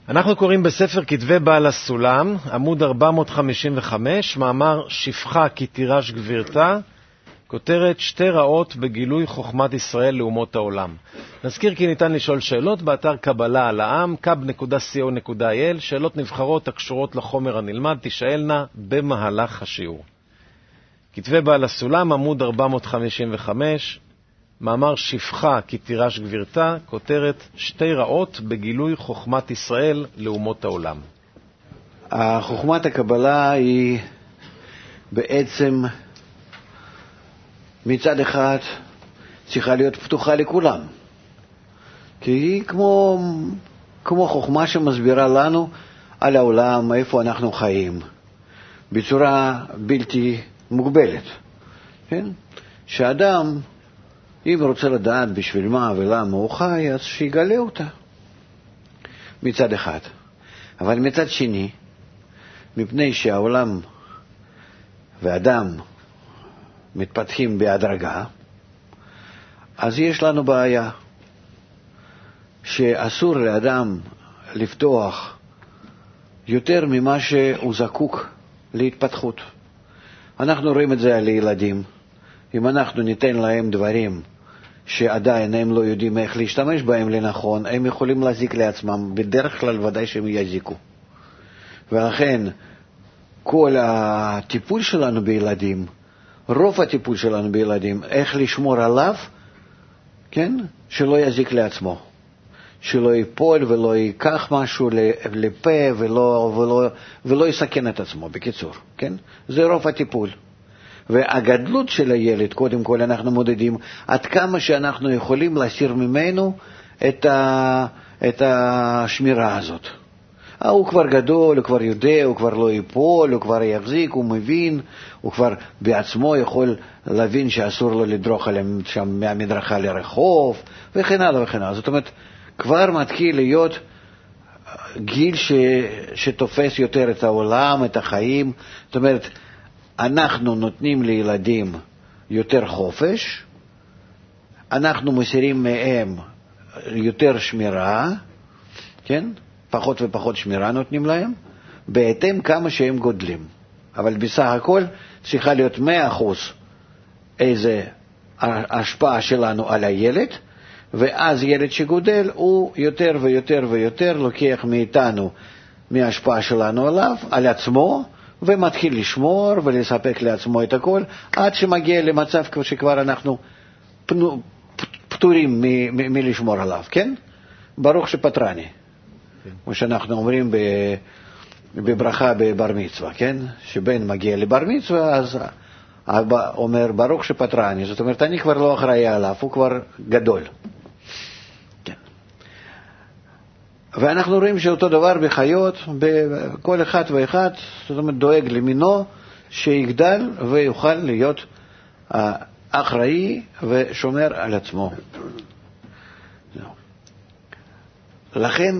אנחנו קוראים בספר כתבי בעל הסולם, עמוד 455, מאמר שפחה כי תירש גבירתה, כותרת שתי רעות בגילוי חוכמת ישראל לאומות העולם. נזכיר כי ניתן לשאול שאלות באתר קבלה על העם, kab.co.il, שאלות נבחרות הקשורות לחומר הנלמד תשאלנה במהלך השיעור. כתבי בעל הסולם, עמוד 455, מאמר שפחה כי תירש גבירתה, כותרת שתי רעות בגילוי חוכמת ישראל לאומות העולם. חוכמת הקבלה היא בעצם מצד אחד צריכה להיות פתוחה לכולם, כי היא כמו חוכמה שמסבירה לנו על העולם, איפה אנחנו חיים, בצורה בלתי מוגבלת. כן? שאדם, אם רוצה לדעת בשביל מה ולמה הוא חי, אז שיגלה אותה מצד אחד. אבל מצד שני, מפני שהעולם ואדם מתפתחים בהדרגה, אז יש לנו בעיה שאסור לאדם לפתוח יותר ממה שהוא זקוק להתפתחות. אנחנו רואים את זה על ילדים. אם אנחנו ניתן להם דברים שעדיין הם לא יודעים איך להשתמש בהם לנכון, הם יכולים להזיק לעצמם, בדרך כלל ודאי שהם יזיקו. ולכן כל הטיפול שלנו בילדים, רוב הטיפול שלנו בילדים, איך לשמור עליו, כן? שלא יזיק לעצמו, שלא ייפול ולא ייקח משהו לפה ולא יסכן את עצמו, בקיצור, כן? זה רוב הטיפול. והגדלות של הילד, קודם כל אנחנו מודדים עד כמה שאנחנו יכולים להסיר ממנו את השמירה הזאת. הוא כבר גדול, הוא כבר יודע, הוא כבר לא ייפול, הוא כבר יחזיק, הוא מבין, הוא כבר בעצמו יכול להבין שאסור לו לדרוך עליהם שם מהמדרכה לרחוב, וכן הלאה וכן הלאה. זאת אומרת, כבר מתחיל להיות גיל שתופס יותר את העולם, את החיים. זאת אומרת, אנחנו נותנים לילדים יותר חופש, אנחנו מסירים מהם יותר שמירה, כן? פחות ופחות שמירה נותנים להם, בהתאם כמה שהם גודלים. אבל בסך הכל צריכה להיות 100% איזה השפעה שלנו על הילד, ואז ילד שגודל הוא יותר ויותר ויותר לוקח מאיתנו מההשפעה שלנו עליו, על עצמו, ומתחיל לשמור ולספק לעצמו את הכל, עד שמגיע למצב שכבר אנחנו פטורים מלשמור עליו, כן? ברוך שפטרני. כמו שאנחנו אומרים בברכה בבר מצווה, כן? שבן מגיע לבר מצווה, אז אבא אומר ברוך שפטרני, זאת אומרת, אני כבר לא אחראי עליו, הוא כבר גדול. כן. ואנחנו רואים שאותו דבר בחיות, בכל אחד ואחד, זאת אומרת, דואג למינו שיגדל ויוכל להיות אחראי ושומר על עצמו. לכן,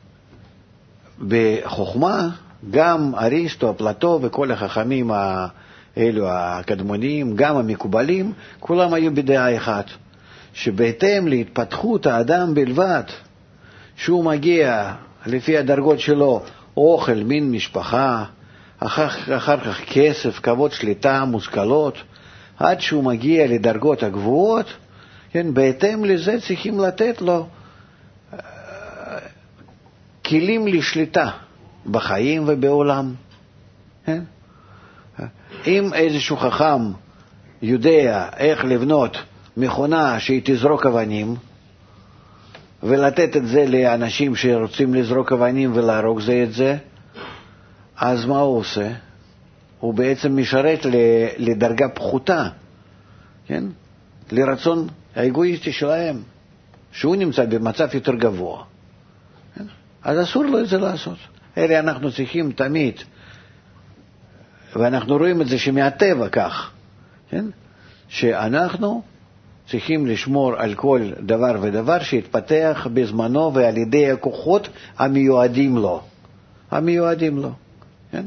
בחוכמה, גם אריסטו, אפלטו וכל החכמים האלו הקדמוניים, גם המקובלים, כולם היו בדעה אחת, שבהתאם להתפתחות האדם בלבד, שהוא מגיע לפי הדרגות שלו, אוכל, מין משפחה, אחר כך כסף, כבוד, שליטה, מושכלות, עד שהוא מגיע לדרגות הגבוהות, כן, בהתאם לזה צריכים לתת לו כלים לשליטה בחיים ובעולם. כן? אם איזשהו חכם יודע איך לבנות מכונה שהיא תזרוק אבנים, ולתת את זה לאנשים שרוצים לזרוק אבנים ולהרוג זה את זה, אז מה הוא עושה? הוא בעצם משרת לדרגה פחותה, כן? לרצון האגואיסטי שלהם, שהוא נמצא במצב יותר גבוה. כן? אז אסור לו את זה לעשות. אלה אנחנו צריכים תמיד, ואנחנו רואים את זה שמהטבע כך, כן? שאנחנו צריכים לשמור על כל דבר ודבר שהתפתח בזמנו ועל ידי הכוחות המיועדים לו. המיועדים לו, כן?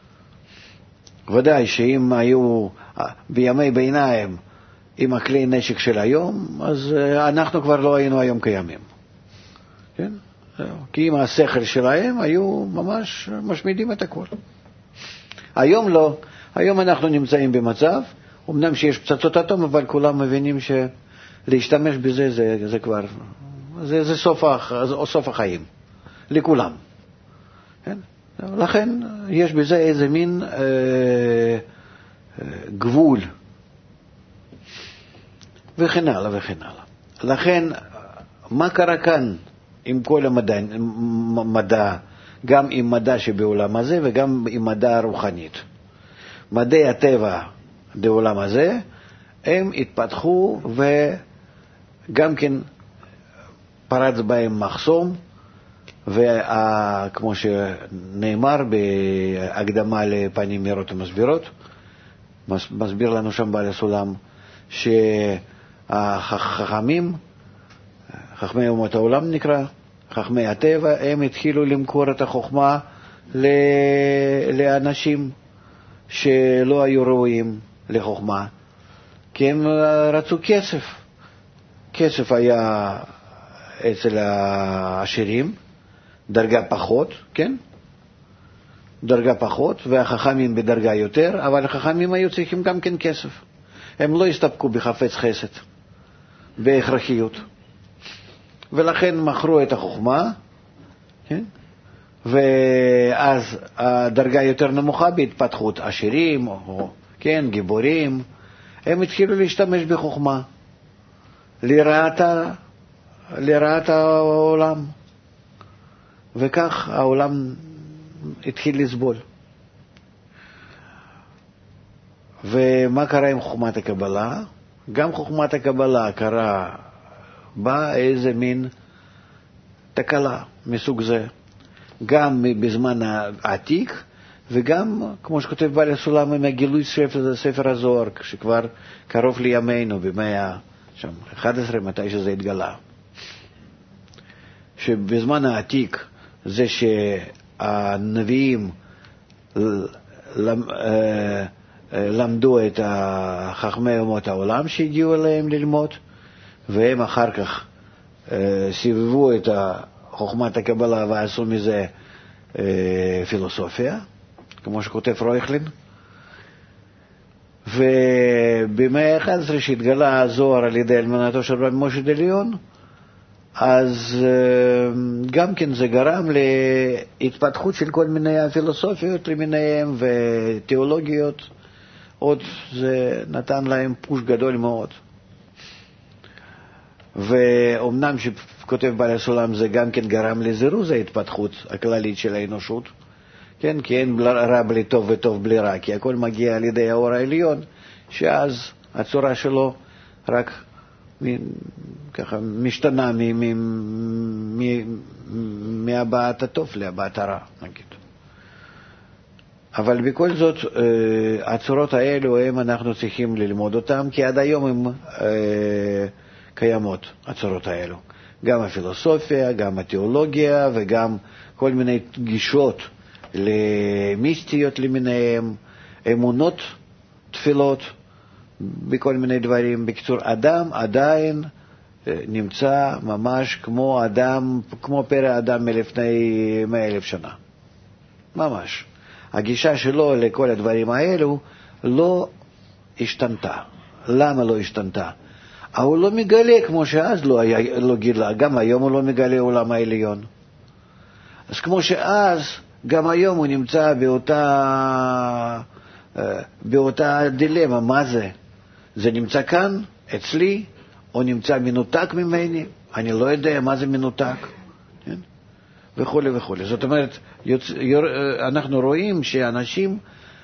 ודאי שאם היו בימי ביניים עם הכלי נשק של היום, אז אנחנו כבר לא היינו היום קיימים. כן? כי עם השכל שלהם היו ממש משמידים את הכל. היום לא. היום אנחנו נמצאים במצב, אמנם שיש פצצות אטום, אבל כולם מבינים שלהשתמש בזה זה כבר, זה סוף החיים, לכולם. כן? לכן יש בזה איזה מין גבול, וכן הלאה וכן הלאה. לכן, מה קרה כאן עם כל המדע, גם עם מדע שבעולם הזה וגם עם מדע רוחנית? מדעי הטבע בעולם הזה, הם התפתחו וגם כן פרץ בהם מחסום, וכמו שנאמר בהקדמה לפנים מאירות ומסבירות, מסביר לנו שם בעל הסולם, שהחכמים, חכמי אומות העולם נקרא, חכמי הטבע, הם התחילו למכור את החוכמה לאנשים שלא היו ראויים לחוכמה, כי הם רצו כסף. כסף היה אצל העשירים, דרגה פחות, כן? דרגה פחות, והחכמים בדרגה יותר, אבל החכמים היו צריכים גם כן כסף. הם לא הסתפקו בחפץ חסד, בהכרחיות. ולכן מכרו את החוכמה, כן? ואז הדרגה יותר נמוכה בהתפתחות, עשירים, או, כן, גיבורים, הם התחילו להשתמש בחוכמה, לרעת העולם. וכך העולם התחיל לסבול. ומה קרה עם חוכמת הקבלה? גם חוכמת הקבלה קרה בה איזה מין תקלה מסוג זה. גם בזמן העתיק, וגם, כמו שכותב בעל הסולם, עם הגילוי ספר הזוהר, שכבר קרוב לימינו, במאה ה-11, מתי שזה התגלה. שבזמן העתיק, זה שהנביאים למדו את חכמי אומות העולם שהגיעו אליהם ללמוד, והם אחר כך סיבבו את חוכמת הקבלה ועשו מזה פילוסופיה, כמו שכותב רויכלין. ובמאה ה-11 שהתגלה הזוהר על ידי אלמנתו של רבי משה דליון, אז גם כן זה גרם להתפתחות של כל מיני הפילוסופיות למיניהם ותיאולוגיות. עוד זה נתן להם פוש גדול מאוד. ואומנם שכותב בעל הסולם זה גם כן גרם לזירוז ההתפתחות הכללית של האנושות, כן? כי אין רע בלי טוב וטוב בלי רע, כי הכל מגיע על ידי האור העליון, שאז הצורה שלו רק ככה משתנה מהבעת הטוב להבעת הרע, נגיד. אבל בכל זאת, הצורות האלו אנחנו צריכים ללמוד אותן, כי עד היום הן קיימות, הצורות האלו. גם הפילוסופיה, גם התיאולוגיה, וגם כל מיני גישות למיסטיות למיניהם, אמונות, תפילות, בכל מיני דברים. בקיצור, אדם עדיין נמצא ממש כמו אדם, כמו פרא אדם מלפני 100,000 שנה. ממש. הגישה שלו לכל הדברים האלו לא השתנתה. למה לא השתנתה? הוא לא מגלה כמו שאז לא גילה. גם היום הוא לא מגלה עולם העליון. אז כמו שאז, גם היום הוא נמצא באותה דילמה. מה זה? זה נמצא כאן, אצלי, או נמצא מנותק ממני? אני לא יודע מה זה מנותק. כן? וכו' וכו'. זאת אומרת, אנחנו רואים שאנשים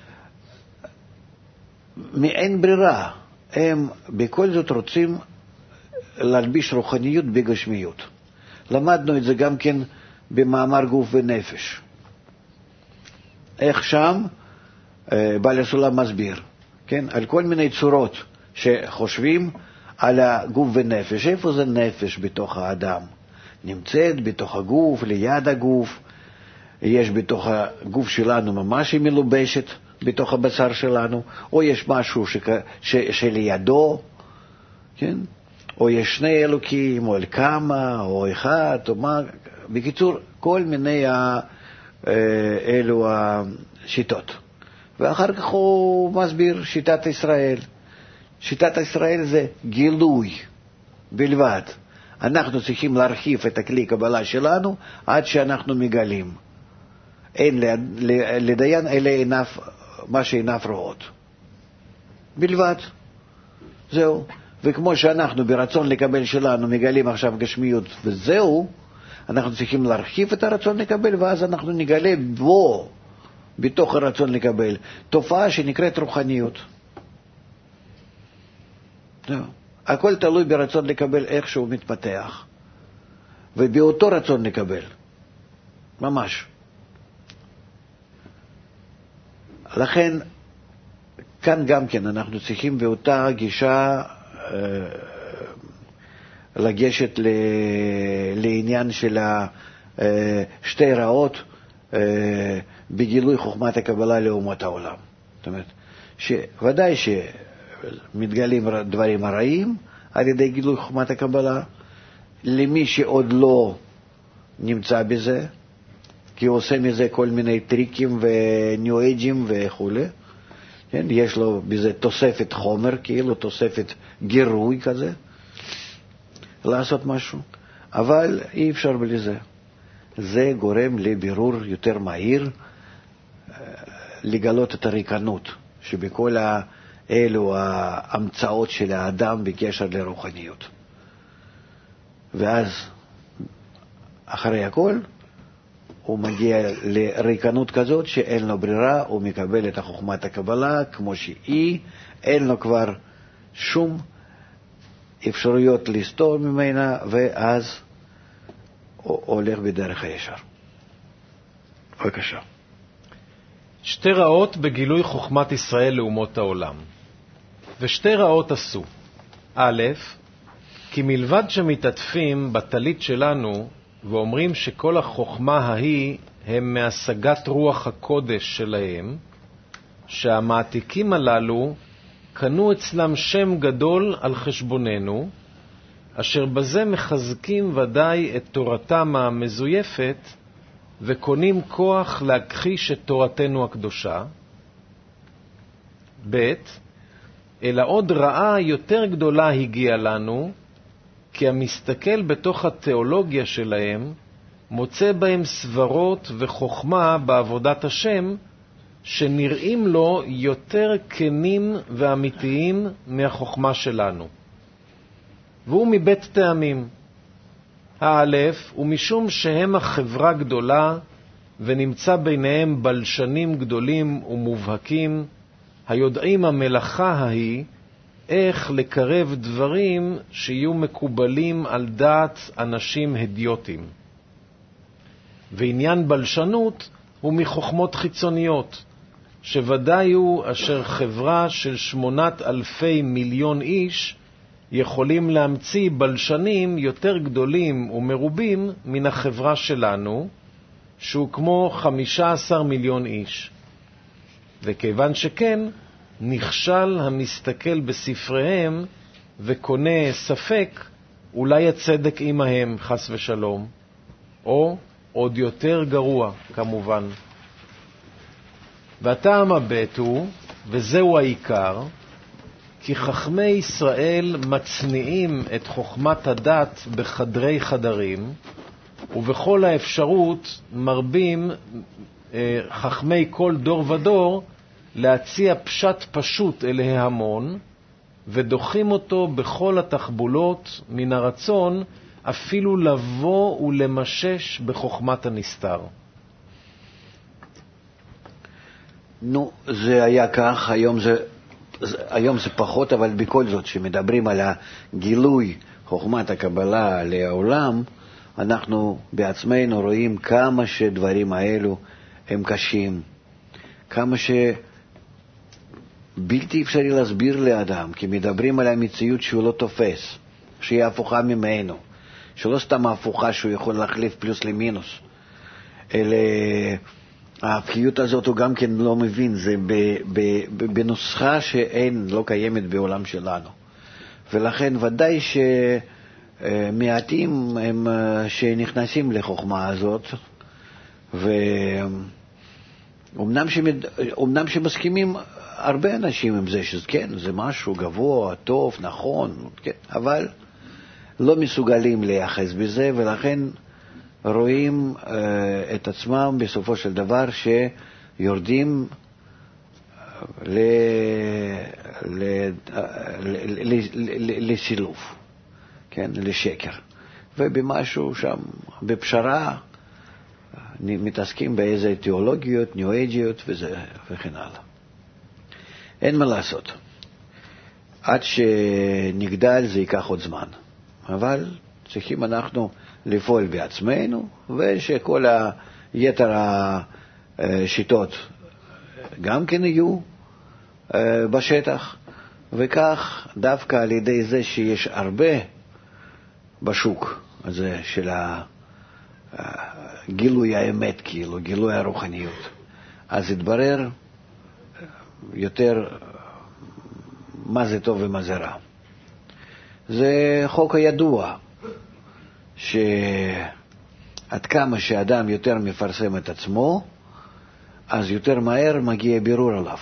מאין ברירה, הם בכל זאת רוצים להלביש רוחניות בגשמיות. למדנו את זה גם כן במאמר גוף ונפש. איך שם בעל הסולם מסביר, כן? על כל מיני צורות שחושבים על הגוף ונפש. איפה זה נפש בתוך האדם? נמצאת בתוך הגוף, ליד הגוף. יש בתוך הגוף שלנו ממש היא מלובשת בתוך הבשר שלנו, או יש משהו שלידו, כן? או יש שני אלוקים, או אל כמה, או אחד, או מה, בקיצור, כל מיני אלו השיטות. ואחר כך הוא מסביר שיטת ישראל. שיטת ישראל זה גילוי בלבד. אנחנו צריכים להרחיב את הכלי קבלה שלנו עד שאנחנו מגלים. אין לדיין אלה עיניו, מה שעיניו רואות. בלבד. זהו. וכמו שאנחנו ברצון לקבל שלנו מגלים עכשיו גשמיות וזהו, אנחנו צריכים להרחיב את הרצון לקבל, ואז אנחנו נגלה בו, בתוך הרצון לקבל, תופעה שנקראת רוחניות. זהו. הכל תלוי ברצון לקבל איך שהוא מתפתח. ובאותו רצון לקבל. ממש. לכן, כאן גם כן אנחנו צריכים באותה גישה לגשת לעניין של שתי רעות בגילוי חוכמת הקבלה לאומות העולם. זאת אומרת, שוודאי שמתגלים דברים הרעים על ידי גילוי חוכמת הקבלה, למי שעוד לא נמצא בזה, כי הוא עושה מזה כל מיני טריקים וניו אייג'ים וכו'. כן? יש לו בזה תוספת חומר, כאילו תוספת גירוי כזה, לעשות משהו. אבל אי אפשר בלי זה. זה גורם לבירור יותר מהיר, לגלות את הריקנות שבכל אלו ההמצאות של האדם בקשר לרוחניות. ואז, אחרי הכל, הוא מגיע לריקנות כזאת שאין לו ברירה, הוא מקבל את חוכמת הקבלה כמו שהיא, אין לו כבר שום אפשרויות לסתור ממנה, ואז הוא הולך בדרך הישר. בבקשה. שתי רעות בגילוי חוכמת ישראל לאומות העולם. ושתי רעות עשו. א', כי מלבד שמתעטפים בטלית שלנו ואומרים שכל החוכמה ההיא הם מהשגת רוח הקודש שלהם, שהמעתיקים הללו קנו אצלם שם גדול על חשבוננו, אשר בזה מחזקים ודאי את תורתם המזויפת, וקונים כוח להכחיש את תורתנו הקדושה. ב', אלא עוד רעה יותר גדולה הגיעה לנו, כי המסתכל בתוך התיאולוגיה שלהם מוצא בהם סברות וחוכמה בעבודת השם, שנראים לו יותר כנים ואמיתיים מהחוכמה שלנו. והוא מבית טעמים. האלף הוא משום שהם החברה גדולה, ונמצא ביניהם בלשנים גדולים ומובהקים, היודעים המלאכה ההיא, איך לקרב דברים שיהיו מקובלים על דעת אנשים הדיוטים. ועניין בלשנות הוא מחוכמות חיצוניות, שוודאי הוא אשר חברה של 8,000,000,000 איש יכולים להמציא בלשנים יותר גדולים ומרובים מן החברה שלנו, שהוא כמו 15,000,000 איש. וכיוון שכן, נכשל המסתכל בספריהם וקונה ספק, אולי הצדק עמהם חס ושלום, או עוד יותר גרוע כמובן. והטעם הבית הוא, וזהו העיקר, כי חכמי ישראל מצניעים את חוכמת הדת בחדרי חדרים, ובכל האפשרות מרבים חכמי כל דור ודור להציע פשט פשוט אל ההמון, ודוחים אותו בכל התחבולות מן הרצון אפילו לבוא ולמשש בחוכמת הנסתר. נו, זה היה כך, היום זה פחות, אבל בכל זאת, שמדברים על הגילוי חוכמת הקבלה לעולם, אנחנו בעצמנו רואים כמה שדברים האלו הם קשים, כמה שבלתי אפשרי להסביר לאדם, כי מדברים על המציאות שהוא לא תופס, שהיא הפוכה ממנו, שלא סתם הפוכה שהוא יכול להחליף פלוס למינוס, אלא ההפכיות הזאת הוא גם כן לא מבין, זה בנוסחה שאין, לא קיימת בעולם שלנו. ולכן ודאי מעטים הם שנכנסים לחוכמה הזאת, ואומנם שמסכימים הרבה אנשים עם זה, שכן, זה משהו גבוה, טוב, נכון, כן, אבל לא מסוגלים לייחס בזה, ולכן רואים את עצמם בסופו של דבר שיורדים לסילוף, כן, לשקר, ובמשהו שם, בפשרה, מתעסקים באיזה תיאולוגיות, ניו-אייג'יות וכן הלאה. אין מה לעשות. עד שנגדל זה ייקח עוד זמן. אבל צריכים אנחנו לפעול בעצמנו, ושכל היתר השיטות גם כן יהיו בשטח, וכך דווקא על ידי זה שיש הרבה בשוק הזה של גילוי האמת, כאילו, גילוי הרוחניות, אז התברר יותר מה זה טוב ומה זה רע. זה חוק הידוע, שעד כמה שאדם יותר מפרסם את עצמו, אז יותר מהר מגיע בירור עליו.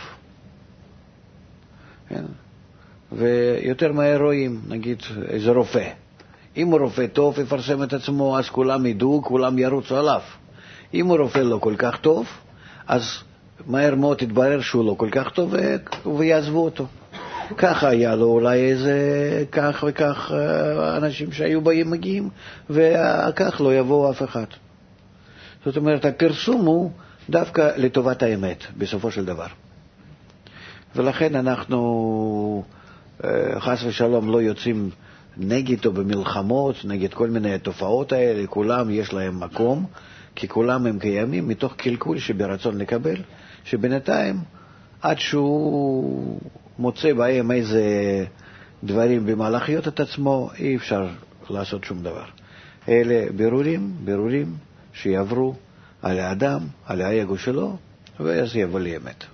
כן? ויותר מהר רואים, נגיד, איזה רופא. אם הוא רופא טוב, יפרסם את עצמו, אז כולם ידעו, כולם ירוצו עליו. אם הוא רופא לא כל כך טוב, אז מהר מאוד יתברר שהוא לא כל כך טוב, ויעזבו אותו. ככה היה לו אולי איזה כך וכך אנשים שהיו באים מגיעים, וכך לא יבוא אף אחד. זאת אומרת, הפרסום הוא דווקא לטובת האמת, בסופו של דבר. ולכן אנחנו חס ושלום לא יוצאים נגד או במלחמות, נגד כל מיני תופעות האלה, כולם יש להם מקום, כי כולם הם קיימים מתוך קלקול שברצון לקבל, שבינתיים עד שהוא מוצא בהם איזה דברים במהלכיות את עצמו, אי אפשר לעשות שום דבר. אלה בירורים שיעברו על האדם, על האגו שלו, ואז יבוא לאמת.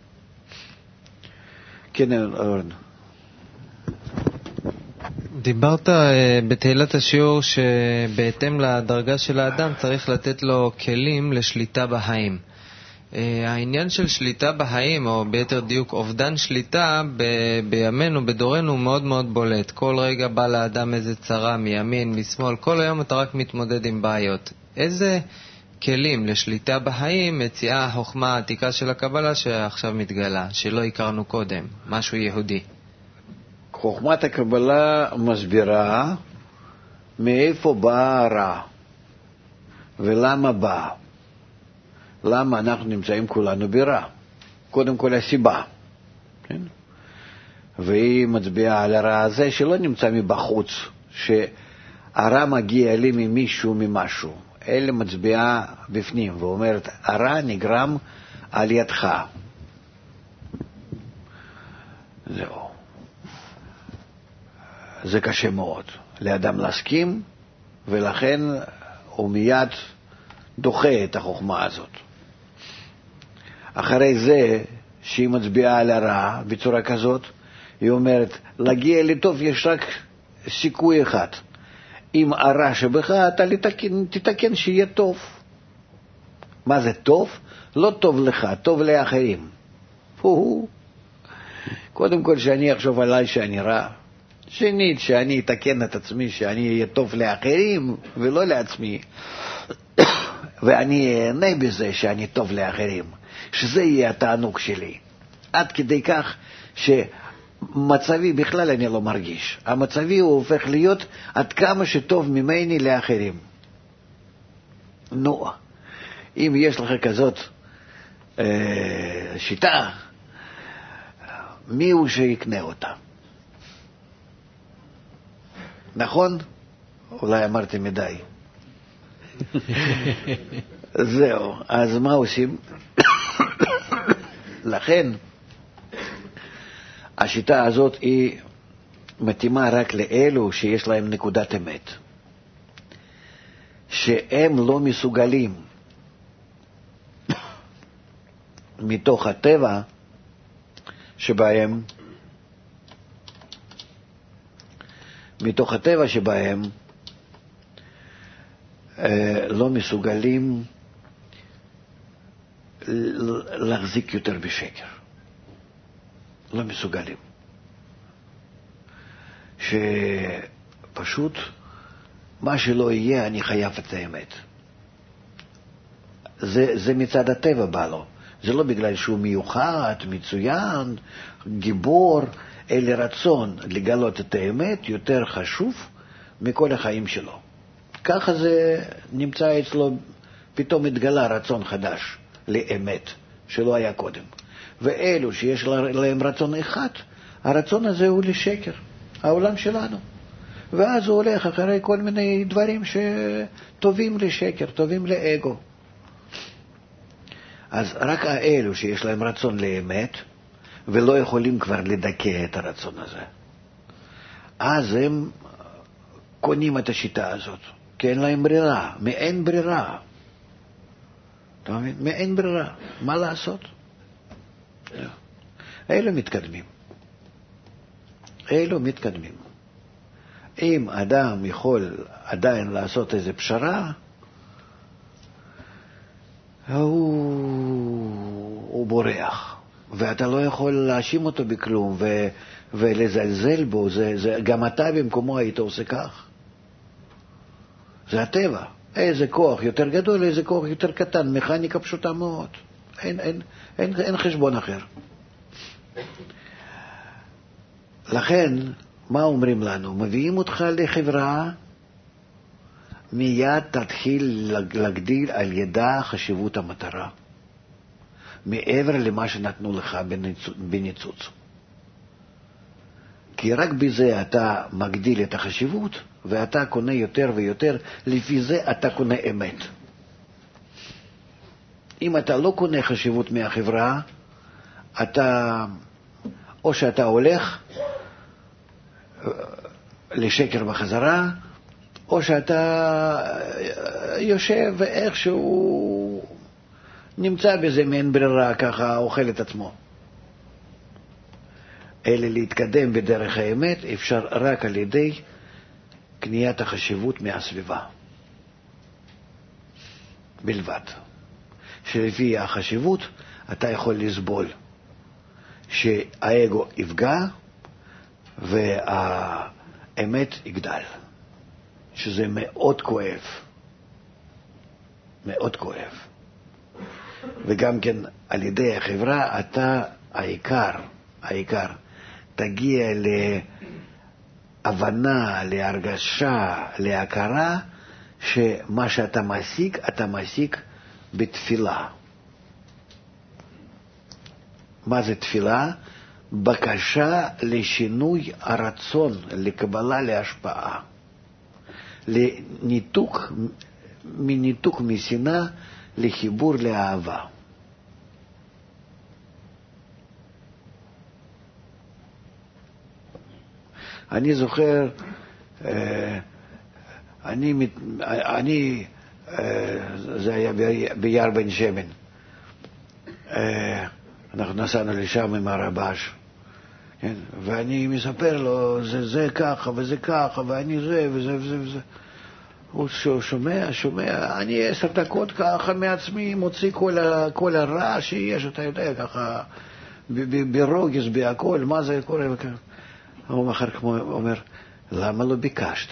כן, אורן. דיברת בתחילת השיעור שבהתאם לדרגה של האדם צריך לתת לו כלים לשליטה בחיים. העניין של שליטה בחיים, או ביתר דיוק אובדן שליטה, בימינו, בדורנו, מאוד מאוד בולט. כל רגע בא לאדם איזה צרה מימין, משמאל, כל היום אתה רק מתמודד עם בעיות. איזה כלים לשליטה בחיים מציעה החוכמה העתיקה של הקבלה שעכשיו מתגלה, שלא הכרנו קודם, משהו יהודי? חוכמת הקבלה מסבירה מאיפה בא הרע ולמה בא. למה אנחנו נמצאים כולנו ברע? קודם כל הסיבה, כן? והיא מצביעה על הרע הזה שלא נמצא מבחוץ, שהרע מגיע לי ממישהו ממשהו, אלא מצביעה בפנים ואומרת הרע נגרם על ידך. זהו. זה קשה מאוד לאדם להסכים, ולכן הוא מיד דוחה את החוכמה הזאת. אחרי זה, שהיא מצביעה על הרע בצורה כזאת, היא אומרת, להגיע לטוב יש רק סיכוי אחד. אם הרע שבך, אתה תתקן שיהיה טוב. מה זה טוב? לא טוב לך, טוב לאחרים. קודם כל שאני אחשוב עליי שאני רע. שנית, שאני אתקן את עצמי, שאני אהיה טוב לאחרים ולא לעצמי. ואני אהנה בזה שאני טוב לאחרים. שזה יהיה התענוג שלי. עד כדי כך שמצבי בכלל אני לא מרגיש. המצבי הוא הופך להיות עד כמה שטוב ממני לאחרים. נו, אם יש לך כזאת שיטה, מי הוא שיקנה אותה? נכון? אולי אמרתי מדי. זהו, אז מה עושים? לכן השיטה הזאת היא מתאימה רק לאלו שיש להם נקודת אמת, שהם לא מסוגלים מתוך הטבע שבהם מתוך הטבע שבהם, לא מסוגלים להחזיק יותר בשקר. לא מסוגלים. שפשוט מה שלא יהיה, אני חייב את האמת. זה מצד הטבע בא לו. זה לא בגלל שהוא מיוחד, מצוין, גיבור, אלא רצון לגלות את האמת יותר חשוב מכל החיים שלו. ככה זה נמצא אצלו, פתאום התגלה רצון חדש לאמת שלא היה קודם. ואלו שיש להם רצון אחד, הרצון הזה הוא לשקר, העולם שלנו. ואז הוא הולך אחרי כל מיני דברים שטובים לשקר, טובים לאגו. אז רק האלו שיש להם רצון לאמת, ולא יכולים כבר לדכא את הרצון הזה, אז הם קונים את השיטה הזאת, כי אין להם ברירה, מאין ברירה. אתה מבין? מאין ברירה. מה לעשות? אלו מתקדמים. אלו מתקדמים. אם אדם יכול עדיין לעשות איזו פשרה, הוא בורח. ואתה לא יכול להאשים אותו בכלום ולזלזל בו. גם אתה במקומו היית עושה כך. זה הטבע. איזה כוח יותר גדול, איזה כוח יותר קטן. מכניקה פשוטה מאוד. אין חשבון אחר. לכן, מה אומרים לנו? מביאים אותך לחברה, מיד תתחיל להגדיל על ידה חשיבות המטרה. מעבר למה שנתנו לך בניצוץ. כי רק בזה אתה מגדיל את החשיבות, ואתה קונה יותר ויותר, לפי זה אתה קונה אמת. אם אתה לא קונה חשיבות מהחברה, או שאתה הולך לשקר בחזרה, או שאתה יושב ואיכשהו נמצא בזה מעין ברירה, ככה אוכל את עצמו. אלא להתקדם בדרך האמת אפשר רק על ידי קניית החשיבות מהסביבה. בלבד. שלפי החשיבות אתה יכול לסבול שהאגו יפגע והאמת יגדל. שזה מאוד כואב. מאוד כואב. וגם כן על ידי החברה אתה העיקר תגיע להבנה, להרגשה, להכרה שמה שאתה משיג, אתה משיג בתפילה. מה זה תפילה? בקשה לשינוי הרצון, לקבלה להשפעה. מניתוק משנאה לחיבור לאהבה. אני זוכר, זה היה ביער בן שמן. אנחנו נסענו לשם עם הרבש, כן? ואני מספר לו, זה ככה וזה ככה, ואני זה וזה וזה וזה. הוא שומע, אני 10 דקות ככה מעצמי מוציא כל הרע שיש, אתה יודע, ככה ברוגז, בהכל, מה זה קורה וככה. הוא אחר כך אומר, למה לא ביקשת?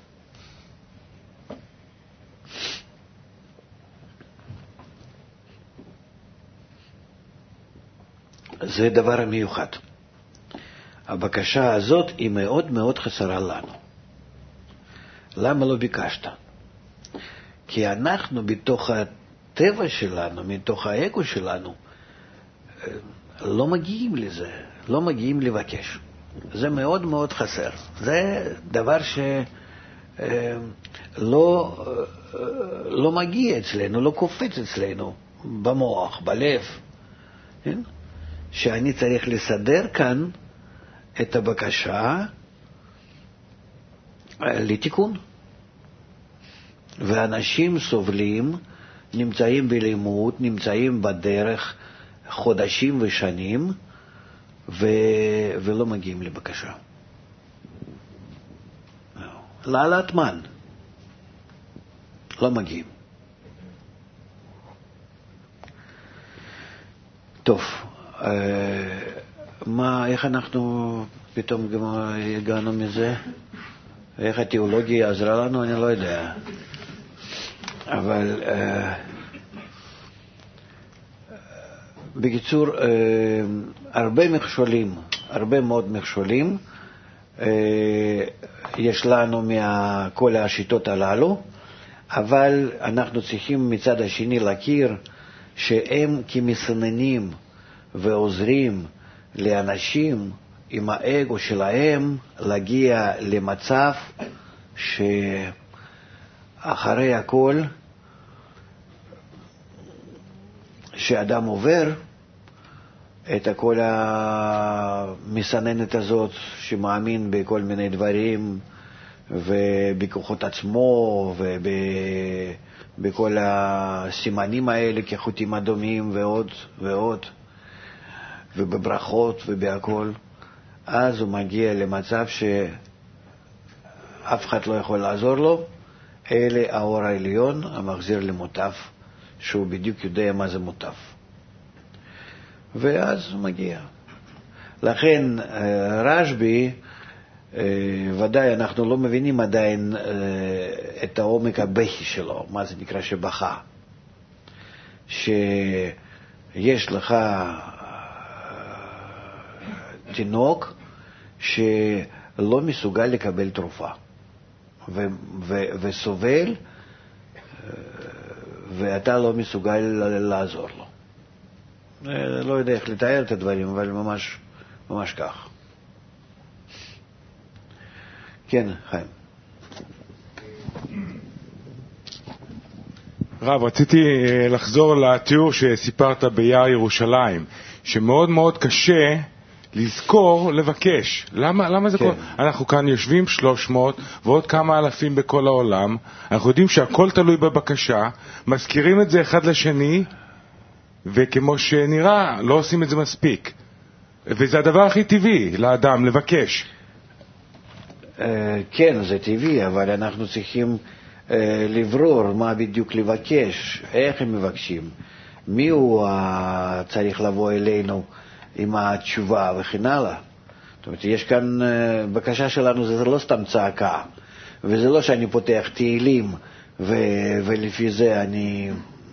זה דבר המיוחד. הבקשה הזאת היא מאוד מאוד חסרה לנו. למה לא ביקשת? כי אנחנו בתוך הטבע שלנו, מתוך האגו שלנו, לא מגיעים לזה, לא מגיעים לבקש. זה מאוד מאוד חסר. זה דבר לא מגיע אצלנו, לא קופץ אצלנו, במוח, בלב. כן? שאני צריך לסדר כאן את הבקשה לתיקון. ואנשים סובלים, נמצאים בלימוד, נמצאים בדרך חודשים ולא מגיעים לבקשה. להעלאת מן. לא מגיעים. טוב, איך אנחנו פתאום הגענו מזה? איך התיאולוגיה עזרה לנו? אני לא יודע. אבל בקיצור, הרבה מאוד מכשולים יש לנו מכל השיטות הללו, אבל אנחנו צריכים מצד השני להכיר שהם כמסננים ועוזרים לאנשים עם האגו שלהם להגיע למצב שאחרי הכל שאדם עובר את כל המסננת הזאת שמאמין בכל מיני דברים ובכוחות עצמו ובכל הסימנים האלה כחוטים אדומים ועוד ועוד ובברכות ובהכל, אז הוא מגיע למצב שאף אחד לא יכול לעזור לו, אלא האור העליון המחזיר למוטב, שהוא בדיוק יודע מה זה מוטב. ואז הוא מגיע. לכן רשב"י, ודאי אנחנו לא מבינים עדיין את העומק הבכי שלו, מה זה נקרא שבכה. שיש לך תינוק שלא מסוגל לקבל תרופה וסובל, ואתה לא מסוגל לעזור לו. לא יודע איך לתאר את הדברים, אבל ממש כך. כן, חיים. רב, רציתי לחזור לתיאור שסיפרת ביער ירושלים, שמאוד מאוד קשה לזכור, לבקש. למה זה קורה? אנחנו כאן יושבים 300 ועוד כמה אלפים בכל העולם, אנחנו יודעים שהכל תלוי בבקשה, מזכירים את זה אחד לשני, וכמו שנראה, לא עושים את זה מספיק. וזה הדבר הכי טבעי לאדם, לבקש. כן, זה טבעי, אבל אנחנו צריכים לברור מה בדיוק לבקש, איך הם מבקשים, מי הוא צריך לבוא אלינו עם התשובה וכן הלאה. זאת אומרת, יש כאן, בקשה שלנו זה לא סתם צעקה, וזה לא שאני פותח תהילים, ולפי זה אני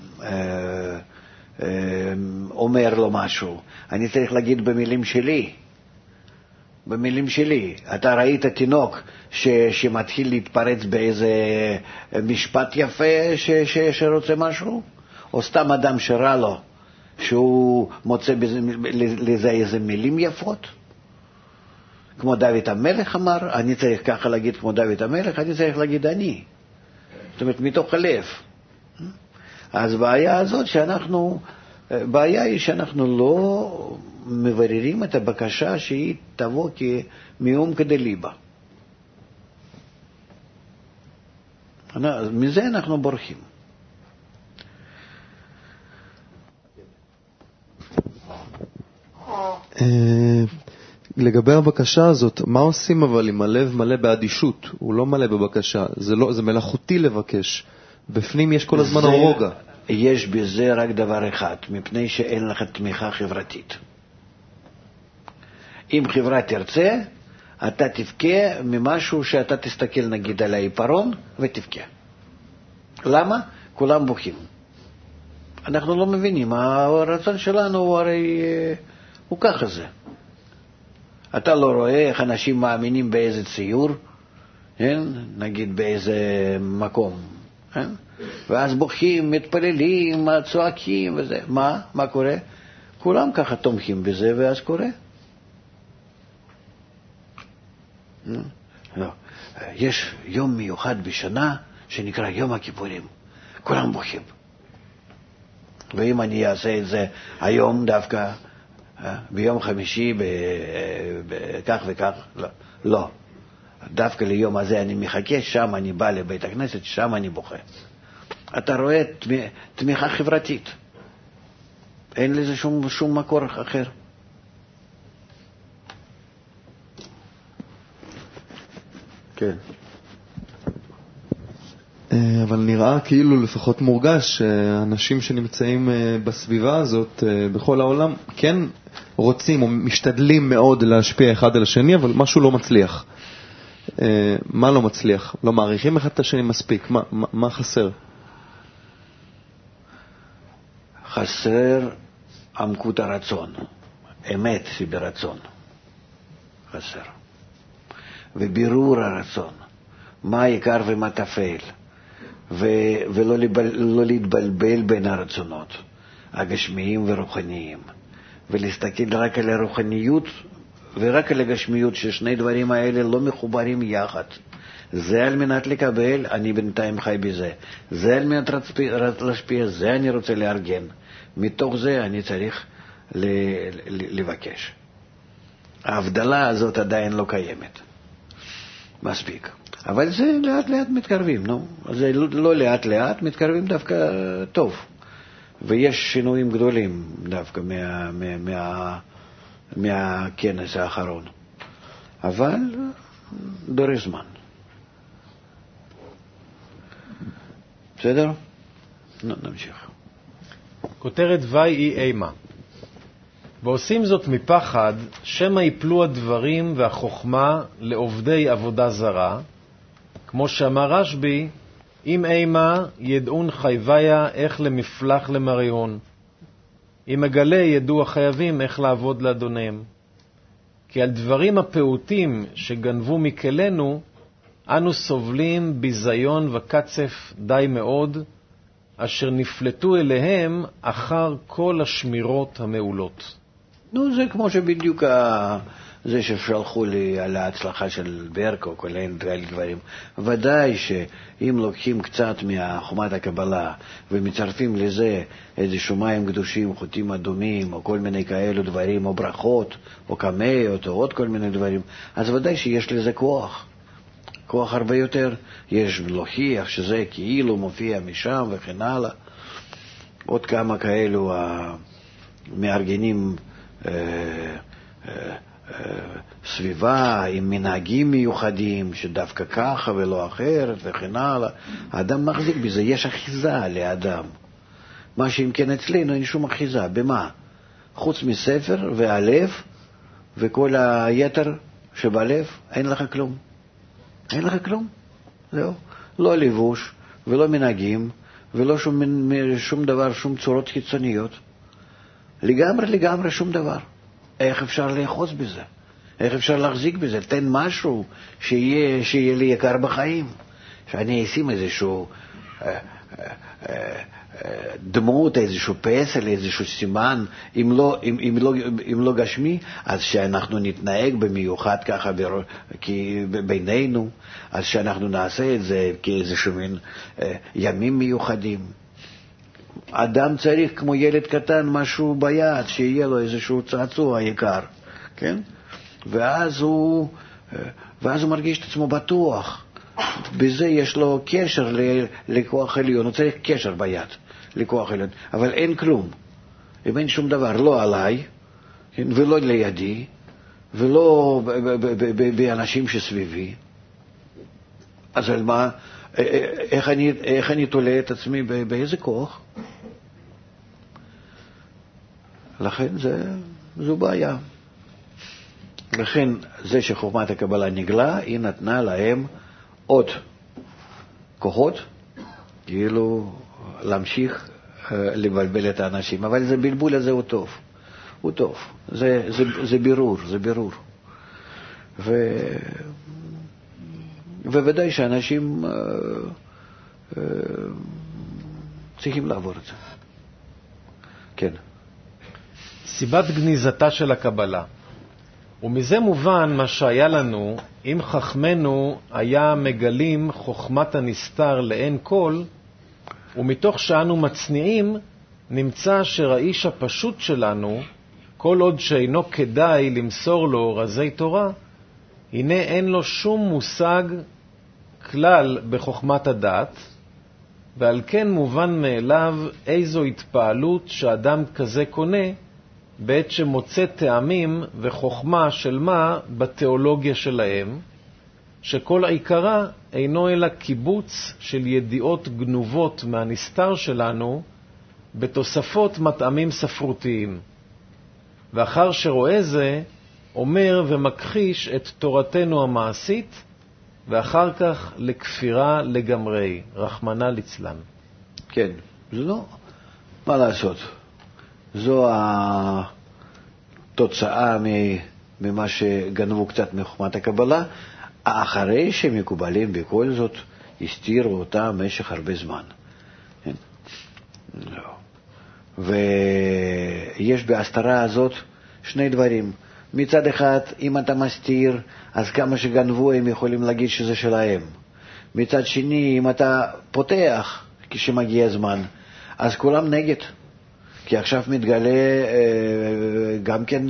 אומר לו משהו. אני צריך להגיד במילים שלי. במילים שלי. אתה ראית תינוק שמתחיל להתפרץ באיזה משפט יפה שרוצה משהו? או סתם אדם שרע לו, שהוא מוצא לזה איזה מילים יפות? כמו דוד המלך אמר, אני צריך ככה להגיד כמו דוד המלך, אני צריך להגיד אני. זאת אומרת, מתוך הלב. אז הבעיה הזאת בעיה היא שאנחנו לא מבררים את הבקשה שהיא תבוא מעומקא דליבא. מזה אנחנו בורחים. לגבי הבקשה הזאת, מה עושים אבל אם הלב מלא באדישות? הוא לא מלא בבקשה, זה מלאכותי לבקש. בפנים יש כל הזמן הרוגע. יש בזה רק דבר אחד, מפני שאין לך תמיכה חברתית. אם חברה תרצה, אתה תבכה ממשהו שאתה תסתכל נגיד על העיפרון ותבכה. למה? כולם בוכים. אנחנו לא מבינים, הרצון שלנו הוא הרי הוא ככה זה. אתה לא רואה איך אנשים מאמינים באיזה ציור, נגיד באיזה מקום, ואז בוכים, מתפללים, צועקים וזה. מה קורה? כולם ככה תומכים בזה ואז קורה. לא. יש יום מיוחד בשנה שנקרא יום הכיפורים. כולם בוכים. ואם אני אעשה את זה היום דווקא, ביום חמישי, כך וכך, לא. דווקא ליום הזה אני מחכה, שם אני בא לבית הכנסת, שם אני בוכה. אתה רואה תמיכה חברתית. אין לזה שום מקור אחר. כן. אבל נראה כאילו לפחות מורגש שאנשים שנמצאים בסביבה הזאת בכל העולם כן רוצים או משתדלים מאוד להשפיע אחד על השני, אבל משהו לא מצליח. מה לא מצליח? לא מעריכים אחד את השני מספיק. מה חסר? חסר עמקות הרצון. אמת היא ברצון. חסר. ובירור הרצון. מה העיקר ומה טפל. ולא להתבלבל בין הרצונות, הגשמיים ורוחניים. ולהסתכל רק על הרוחניות ורק על הגשמיות, ששני דברים האלה לא מחוברים יחד. זה על מנת לקבל, אני בינתיים חי בזה. זה על מנת להשפיע, זה אני רוצה לארגן. מתוך זה אני צריך לבקש. ההבדלה הזאת עדיין לא קיימת. מספיק. אבל זה לאט לאט מתקרבים, נו. זה לא לאט לאט, מתקרבים דווקא טוב. ויש שינויים גדולים דווקא מהכנס האחרון. אבל דורש זמן. בסדר? נמשיך. כותרת ויהי אימה. ועושים זאת מפחד שמא יפלו הדברים והחוכמה לעובדי עבודה זרה, כמו שאמר רשב"י, אם אימה ידעון חייביה איך למפלח למריון, אם מגלה ידעו החייבים איך לעבוד לאדוניהם. כי על דברים הפעוטים שגנבו מכלנו, אנו סובלים ביזיון וקצף די מאוד, אשר נפלטו אליהם אחר כל השמירות המעולות. נו, זה כמו שבדיוק זה ששלחו לי על ההצלחה של ברקו, כל אלה דברים. ודאי שאם לוקחים קצת מחומת הקבלה ומצרפים לזה איזשהו מים קדושים, חוטים אדומים, או כל מיני כאלו דברים, או ברכות, או קמיות, או עוד כל מיני דברים, אז ודאי שיש לזה כוח. כוח הרבה יותר. יש להוכיח שזה כאילו מופיע משם וכן הלאה. עוד כמה כאלו מארגנים סביבה עם מנהגים מיוחדים שדווקא ככה ולא אחרת וכן הלאה. האדם מחזיק בזה, יש אחיזה לאדם. מה שאם כן אצלנו אין שום אחיזה. במה? חוץ מספר והלב וכל היתר שבלב, אין לך כלום. אין לך כלום. זהו. לא לבוש ולא מנהגים ולא שום דבר, שום צורות חיצוניות. לגמרי שום דבר. איך אפשר לאחוז בזה? איך אפשר להחזיק בזה? תן משהו שיהיה לי יקר בחיים. שאני אשים איזשהו דמות, איזשהו פסל, איזשהו סימן, אם לא גשמי, אז שאנחנו נתנהג במיוחד ככה בינינו, אז שאנחנו נעשה את זה כאיזשהו מין ימים מיוחדים. אדם צריך כמו ילד קטן משהו ביד, שיהיה לו איזשהו צעצוע יקר, כן? ואז הוא מרגיש את עצמו בטוח. בזה יש לו קשר לכוח עליון, הוא צריך קשר ביד לכוח עליון, אבל אין כלום. אם אין שום דבר, לא עליי, כן? ולא לידי, ולא באנשים שסביבי, אז על מה, איך אני תולה את עצמי, באיזה כוח? לכן זו בעיה. לכן זה שחוכמת הקבלה נגלה, היא נתנה להם עוד כוחות, כאילו להמשיך לבלבל את האנשים. אבל זה בלבול הזה הוא טוב. הוא טוב. זה בירור. וודאי שאנשים צריכים לעבור את זה. כן. סיבת גניזתה של הקבלה. ומזה מובן מה שהיה לנו, אם חכמנו היה מגלים חוכמת הנסתר לאין כל, ומתוך שאנו מצניעים, נמצא שהאיש הפשוט שלנו, כל עוד שאינו כדאי למסור לו רזי תורה, הנה אין לו שום מושג כלל בחוכמת הדת, ועל כן מובן מאליו איזו התפעלות שאדם כזה קונה, בעת שמוצא טעמים וחוכמה של מה בתיאולוגיה שלהם, שכל עיקרה אינו אלא קיבוץ של ידיעות גנובות מהנסתר שלנו בתוספות מטעמים ספרותיים. ואחר שרואה זה, אומר ומכחיש את תורתנו המעשית, ואחר כך לכפירה לגמרי, רחמנא ליצלן. כן, לא, מה לעשות? זו התוצאה ממה שגנבו קצת מחוכמת הקבלה, אחרי שמקובלים בכל זאת הסתירו אותה במשך הרבה זמן. כן? לא. ויש בהסתרה הזאת שני דברים. מצד אחד, אם אתה מסתיר, אז כמה שגנבו הם יכולים להגיד שזה שלהם. מצד שני, אם אתה פותח כשמגיע זמן, אז כולם נגד. כי עכשיו מתגלה גם כן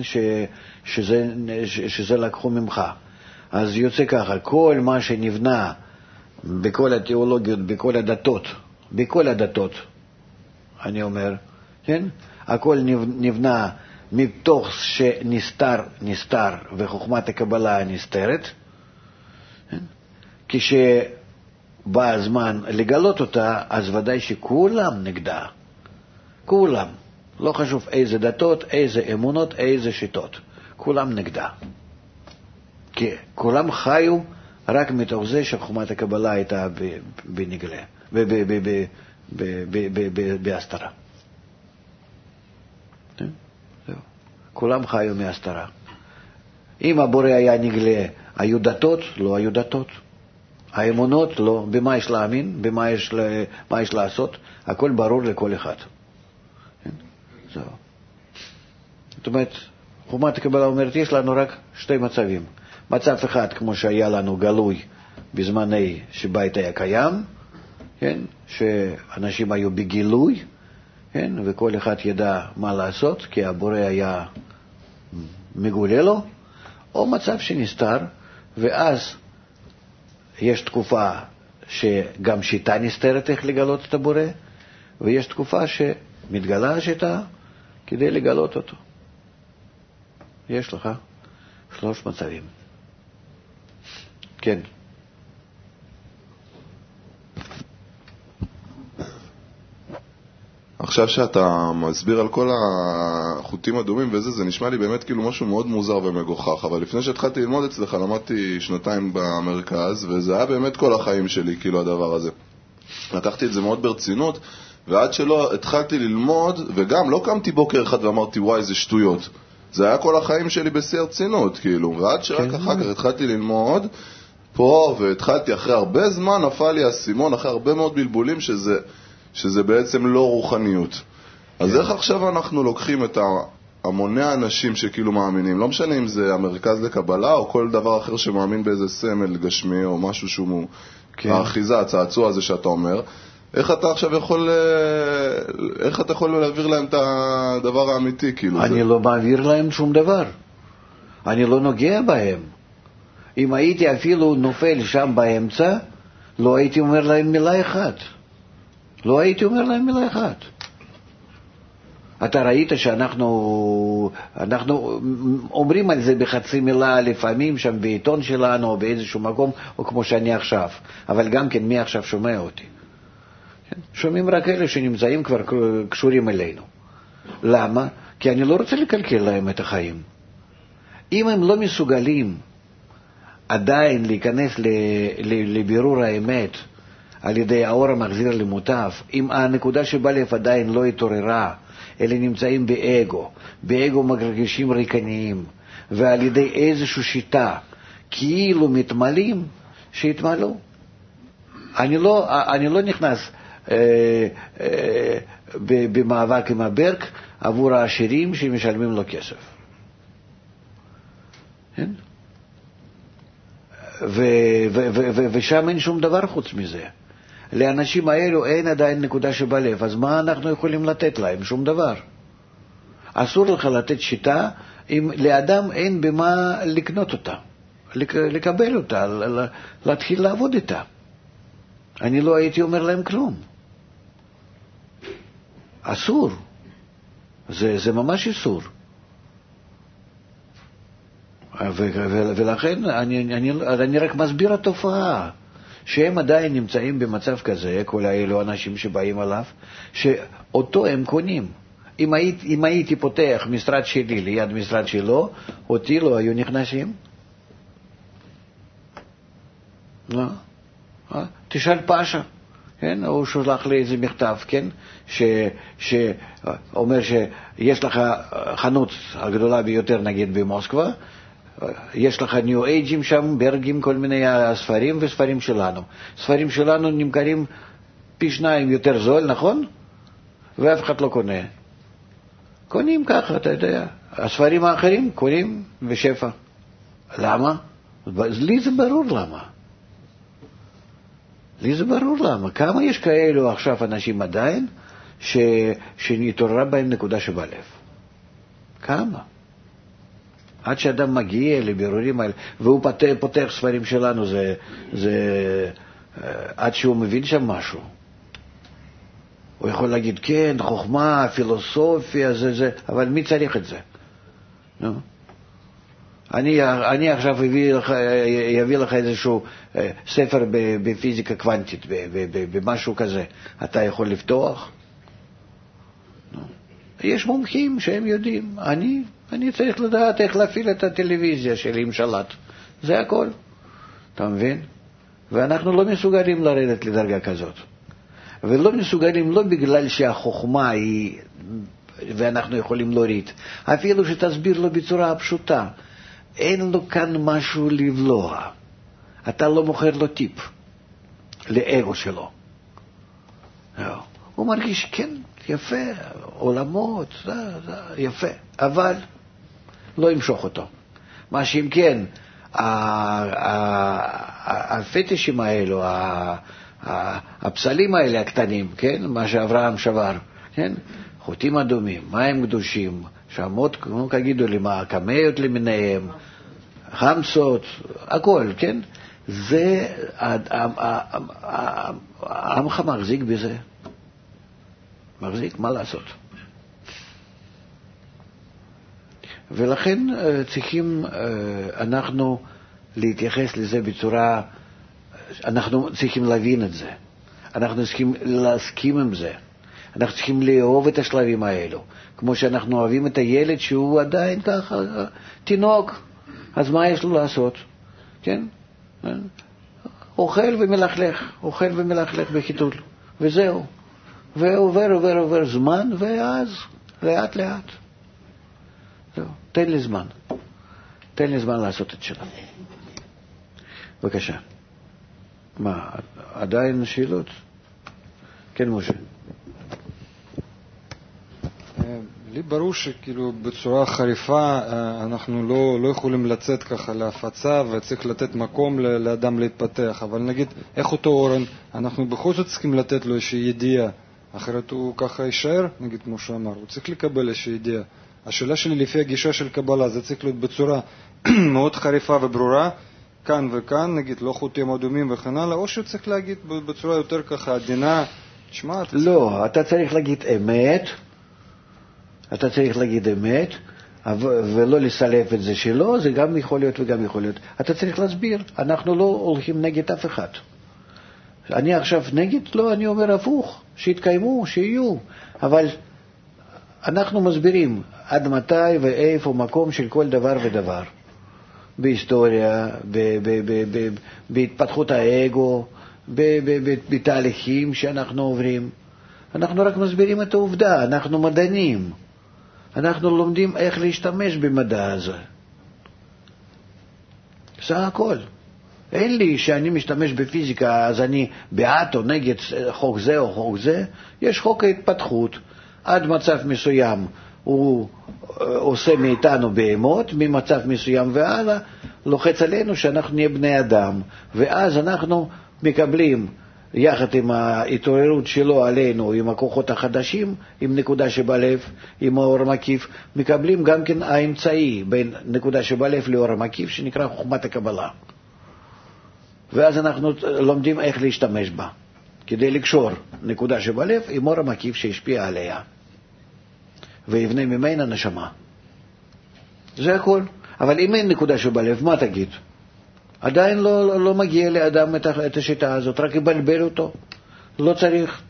שזה לקחו ממך. אז יוצא ככה, כל מה שנבנה בכל התיאולוגיות, בכל הדתות, אני אומר, כן? הכל נבנה מתוך שנסתר וחוכמת הקבלה נסתרת, כן? כשבא הזמן לגלות אותה, אז ודאי שכולם נגדה. כולם. לא חשוב איזה דתות, איזה אמונות, איזה שיטות. כולם נגדה. כי כולם חיו רק מתוך זה שחוכמת הקבלה הייתה בנגלה, בהסתרה. כולם חיו מהסתרה. אם הבורא היה נגלה, היו דתות? לא היו דתות. האמונות? לא. במה יש להאמין? מה יש לעשות? הכל ברור לכל אחד. זהו. זאת אומרת, חוכמת הקבלה אומרת, יש לנו רק שתי מצבים. מצב אחד, כמו שהיה לנו גלוי בזמני שבית היה קיים, כן? שאנשים היו בגילוי, כן? וכל אחד ידע מה לעשות, כי הבורא היה מגולה לו, או מצב שנסתר, ואז יש תקופה שגם שיטה נסתרת איך לגלות את הבורא, ויש תקופה שמתגלה השיטה כדי לגלות אותו. יש לך 3 מצבים. כן. עכשיו שאתה מסביר על כל החוטים הדומים וזה, זה נשמע לי באמת כאילו משהו מאוד מוזר ומגוחך, אבל לפני שהתחלתי ללמוד אצלך, למדתי 2 במרכז, וזה היה באמת כל החיים שלי, כאילו הדבר הזה. לקחתי את זה מאוד ברצינות, ועד שלא התחלתי ללמוד, וגם לא קמתי בוקר אחד ואמרתי, וואי, זה שטויות. זה היה כל החיים שלי בשיא הרצינות, כאילו, ועד שרק אחר כך התחלתי ללמוד פה, והתחלתי אחרי הרבה זמן, נפל לי הסימון, אחרי הרבה מאוד בלבולים, שזה בעצם לא רוחניות. אז איך עכשיו אנחנו לוקחים את המוני האנשים שכאילו מאמינים, לא משנה אם זה המרכז לקבלה או כל דבר אחר שמאמין באיזה סמל גשמי או משהו שהוא האחיזה, הצעצוע הזה שאתה אומר, איך אתה עכשיו יכול להעביר להם את הדבר האמיתי? כאילו אני לא מעביר להם שום דבר. אני לא נוגע בהם. אם הייתי אפילו נופל שם באמצע, לא הייתי אומר להם מילה אחת. לא הייתי אומר להם מילה אחת. אתה ראית שאנחנו אומרים על זה בחצי מילה לפעמים שם בעיתון שלנו או באיזשהו מקום, או כמו שאני עכשיו. אבל גם כן מי עכשיו שומע אותי? שומעים רק אלה שנמצאים כבר קשורים אלינו. למה? כי אני לא רוצה לקלקל להם את החיים. אם הם לא מסוגלים עדיין להיכנס לבירור האמת על ידי האור המחזיר למוטב, אם הנקודה שבלב עדיין לא התעוררה, אלה נמצאים באגו מרגישים ריקניים, ועל ידי איזושהי שיטה כאילו מתמלאים, שיתמלאו. אני לא נכנס במאבק עם הברק עבור העשירים שמשלמים לו כסף. כן? ושם אין שום דבר חוץ מזה. לאנשים האלו אין עדיין נקודה שבלב, אז מה אנחנו יכולים לתת להם? שום דבר. אסור לך לתת שיטה אם לאדם אין במה לקנות אותה, לקבל אותה, להתחיל לעבוד איתה. אני לא הייתי אומר להם כלום. אסור. זה ממש אסור. ולכן אני רק מסביר התופעה, שהם עדיין נמצאים במצב כזה, כל האלו אנשים שבאים עליו, שאותו הם קונים. אם הייתי פותח משרד שלי ליד משרד שלו, אותי לא היו נכנסים. לא. תשאל פאשה, כן? הוא שולח לי איזה מכתב, כן? שאומר שיש לך חנות הגדולה ביותר, נגיד במוסקבה, יש לך ניו אייג'ים שם, ברגים, כל מיני ספרים וספרים שלנו. ספרים שלנו נמכרים פי 2 יותר זול, נכון? ואף אחד לא קונה. קונים ככה, אתה יודע. הספרים האחרים קונים בשפע. למה? לי זה ברור למה. לי זה ברור למה. כמה יש כאלו עכשיו אנשים עדיין שנתעוררה בהם נקודה שבלב? כמה? עד שאדם מגיע לבירורים האלה, והוא פותח ספרים שלנו, זה עד שהוא מבין שם משהו. הוא יכול להגיד, כן, חוכמה, פילוסופיה, זה, אבל מי צריך את זה? נו? אני עכשיו אביא לך איזשהו ספר בפיזיקה קוונטית, במשהו כזה. אתה יכול לפתוח? יש מומחים שהם יודעים. אני צריך לדעת איך להפעיל את הטלוויזיה שלי עם שלט. זה הכל. אתה מבין? ואנחנו לא מסוגלים לרדת לדרגה כזאת. ולא מסוגלים לא בגלל שהחוכמה היא, ואנחנו יכולים להוריד. אפילו שתסביר לו בצורה פשוטה. אין לו כאן משהו לבלוע. אתה לא מוכר לו טיפ לאגו שלו. הוא מרגיש, כן, יפה, עולמות, זה יפה, אבל לא ימשוך אותו. מה שאם כן, הפטישים האלו, הפסלים האלה הקטנים, כן, מה שאברהם שבר, כן, חוטים אדומים, מים קדושים, שמות, כמו כגידו לי, מה, קמיות למיניהם, חמסות, הכל, כן? זה, העמך מחזיק בזה. מחזיק, מה לעשות? ולכן צריכים אנחנו להתייחס לזה בצורה, אנחנו צריכים להבין את זה. אנחנו צריכים להסכים עם זה. אנחנו צריכים לאהוב את השלבים האלו. כמו שאנחנו אוהבים את הילד שהוא עדיין ככה, תינוק. אז מה יש לו לעשות? כן? אוכל ומלכלך בחיתול. וזהו. ועובר זמן, ואז לאט לאט. זהו. תן לי זמן לעשות את שלנו. בבקשה. מה, עדיין שאלות? כן, משה. לי ברור שכאילו בצורה חריפה אנחנו לא יכולים לצאת ככה להפצה, וצריך לתת מקום לאדם להתפתח. אבל נגיד, איך אותו אורן, אנחנו בכל זאת צריכים לתת לו איזושהי ידיעה, אחרת הוא ככה יישאר, נגיד כמו שאמר, הוא צריך לקבל איזושהי ידיעה. השאלה שלי לפי הגישה של קבלה, זה צריך להיות בצורה מאוד חריפה וברורה, כאן וכאן, נגיד, לא חוטים אדומים וכן הלאה, או שצריך להגיד בצורה יותר ככה עדינה, תשמע... לא, אתה צריך להגיד אמת, ולא לסלף את זה שלא, זה גם יכול להיות וגם יכול להיות. אתה צריך להסביר, אנחנו לא הולכים נגד אף אחד. אני עכשיו נגד? לא, אני אומר הפוך, שיתקיימו, שיהיו. אבל אנחנו מסבירים עד מתי ואיפה מקום של כל דבר ודבר. בהיסטוריה, בהתפתחות האגו, בתהליכים שאנחנו עוברים. אנחנו רק מסבירים את העובדה, אנחנו מדענים. אנחנו לומדים איך להשתמש במדע הזה. זה הכל. אין לי שאני משתמש בפיזיקה, אז אני בעד או נגד חוק זה או חוק זה. יש חוק ההתפתחות. עד מצב מסוים הוא עושה מאיתנו בהמות, ממצב מסוים והלאה, לוחץ עלינו שאנחנו נהיה בני אדם. ואז אנחנו מקבלים, יחד עם ההתעוררות שלו עלינו, עם הכוחות החדשים, עם נקודה שבלב, עם האור המקיף, מקבלים גם כן האמצעי בין נקודה שבלב לאור המקיף, שנקרא חוכמת הקבלה. ואז אנחנו לומדים איך להשתמש בה, כדי לקשור נקודה שבלב עם אור המקיף שהשפיע עליה, ויבנה ממנה נשמה. זה הכל. אבל אם אין נקודה שבלב, מה תגיד? עדיין לא מגיע לאדם את השיטה הזאת, רק יבלבל אותו. לא צריך.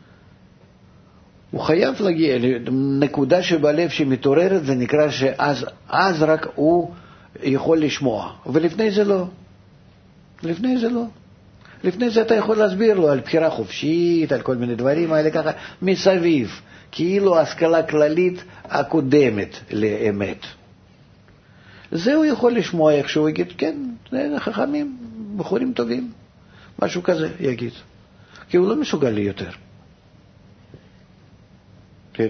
הוא חייב להגיע לנקודה שבלב שמתעוררת, זה נקרא שאז רק הוא יכול לשמוע, ולפני זה לא. לפני זה אתה יכול להסביר לו על בחירה חופשית, על כל מיני דברים האלה ככה, מסביב, כאילו השכלה כללית הקודמת לאמת. זה הוא יכול לשמוע איך שהוא יגיד, כן, זה חכמים, בחורים טובים, משהו כזה יגיד. כי הוא לא מסוגל לי יותר. כן.